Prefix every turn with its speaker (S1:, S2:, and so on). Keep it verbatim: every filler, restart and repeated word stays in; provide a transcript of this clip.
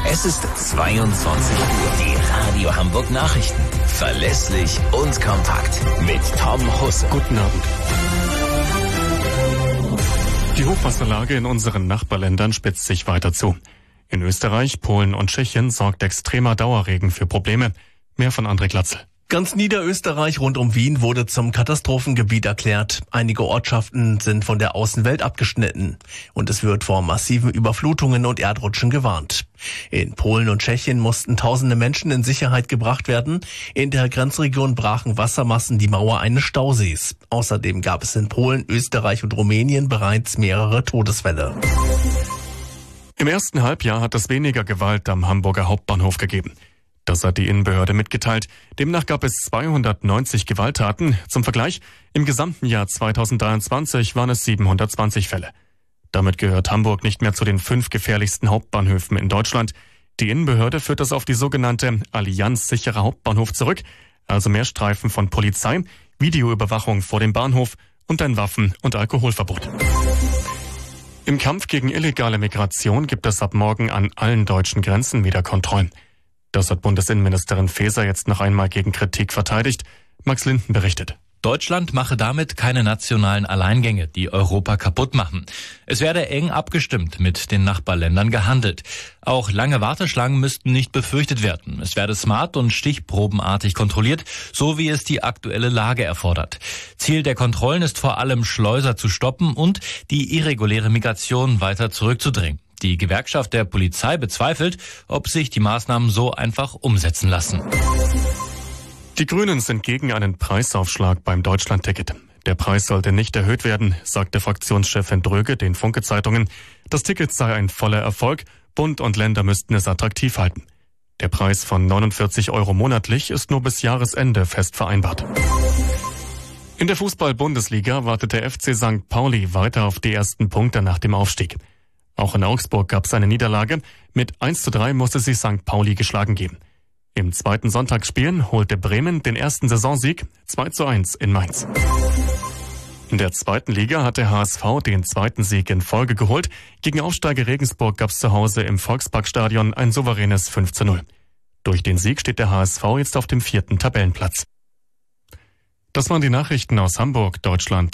S1: Es ist zweiundzwanzig Uhr. Die Radio Hamburg Nachrichten. Verlässlich und kompakt. Mit Tom Husse.
S2: Guten Abend. Die Hochwasserlage in unseren Nachbarländern spitzt sich weiter zu. In Österreich, Polen und Tschechien sorgt extremer Dauerregen für Probleme. Mehr von André Glatzel.
S3: Ganz Niederösterreich rund um Wien wurde zum Katastrophengebiet erklärt. Einige Ortschaften sind von der Außenwelt abgeschnitten. Und es wird vor massiven Überflutungen und Erdrutschen gewarnt. In Polen und Tschechien mussten tausende Menschen in Sicherheit gebracht werden. In der Grenzregion brachen Wassermassen die Mauer eines Stausees. Außerdem gab es in Polen, Österreich und Rumänien bereits mehrere Todesfälle.
S2: Im ersten Halbjahr hat es weniger Gewalt am Hamburger Hauptbahnhof gegeben. Das hat die Innenbehörde mitgeteilt. Demnach gab es zweihundertneunzig Gewalttaten. Zum Vergleich, im gesamten Jahr zweitausenddreiundzwanzig waren es siebenhundertzwanzig Fälle. Damit gehört Hamburg nicht mehr zu den fünf gefährlichsten Hauptbahnhöfen in Deutschland. Die Innenbehörde führt das auf die sogenannte Allianz sicherer Hauptbahnhof zurück. Also mehr Streifen von Polizei, Videoüberwachung vor dem Bahnhof und ein Waffen- und Alkoholverbot. Im Kampf gegen illegale Migration gibt es ab morgen an allen deutschen Grenzen wieder Kontrollen. Das hat Bundesinnenministerin Faeser jetzt noch einmal gegen Kritik verteidigt. Max Linden berichtet.
S4: Deutschland mache damit keine nationalen Alleingänge, die Europa kaputt machen. Es werde eng abgestimmt mit den Nachbarländern gehandelt. Auch lange Warteschlangen müssten nicht befürchtet werden. Es werde smart und stichprobenartig kontrolliert, so wie es die aktuelle Lage erfordert. Ziel der Kontrollen ist vor allem, Schleuser zu stoppen und die irreguläre Migration weiter zurückzudrängen. Die Gewerkschaft der Polizei bezweifelt, ob sich die Maßnahmen so einfach umsetzen lassen.
S2: Die Grünen sind gegen einen Preisaufschlag beim Deutschlandticket. Der Preis sollte nicht erhöht werden, sagte Fraktionschefin Dröge den Funke-Zeitungen. Das Ticket sei ein voller Erfolg, Bund und Länder müssten es attraktiv halten. Der Preis von neunundvierzig Euro monatlich ist nur bis Jahresende fest vereinbart. In der Fußball-Bundesliga wartet der F C Sankt Pauli weiter auf die ersten Punkte nach dem Aufstieg. Auch in Augsburg gab es eine Niederlage. Mit eins zu drei musste sich Sankt Pauli geschlagen geben. Im zweiten Sonntagsspiel holte Bremen den ersten Saisonsieg zwei zu eins in Mainz. In der zweiten Liga hat der H S V den zweiten Sieg in Folge geholt. Gegen Aufsteiger Regensburg gab es zu Hause im Volksparkstadion ein souveränes fünf zu null. Durch den Sieg steht der H S V jetzt auf dem vierten Tabellenplatz. Das waren die Nachrichten aus Hamburg, Deutschland.